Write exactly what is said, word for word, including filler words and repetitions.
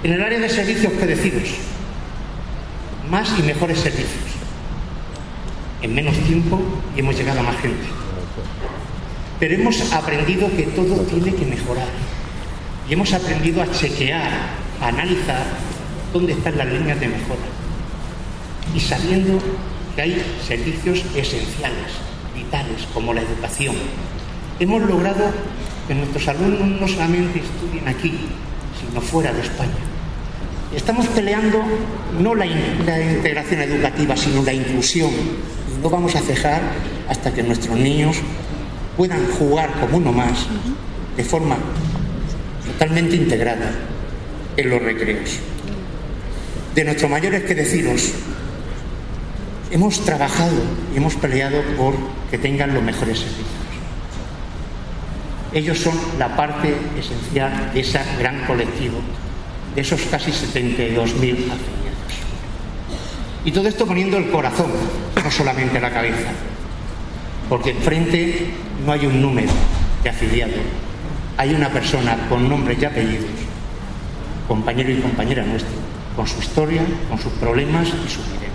En el área de servicios, ¿qué deciros? Más y mejores servicios. En menos tiempo y hemos llegado a más gente. Pero hemos aprendido que todo tiene que mejorar. Y hemos aprendido a chequear, a analizar dónde están las líneas de mejora. Y sabiendo que hay servicios esenciales, vitales, como la educación. Hemos logrado que nuestros alumnos no solamente estudien aquí, sino fuera de España. Estamos peleando no la, in- la integración educativa, sino la inclusión. Y no vamos a cejar hasta que nuestros niños puedan jugar como uno más, de forma totalmente integrada en los recreos. De nuestros mayores, que deciros, hemos trabajado y hemos peleado por que tengan los mejores servicios. Ellos son la parte esencial de ese gran colectivo, de esos casi setenta y dos mil afiliados. Y todo esto poniendo el corazón, no solamente la cabeza, porque enfrente no hay un número de afiliados, hay una persona con nombres y apellidos, compañero y compañera nuestro, con su historia, con sus problemas y sus ideas.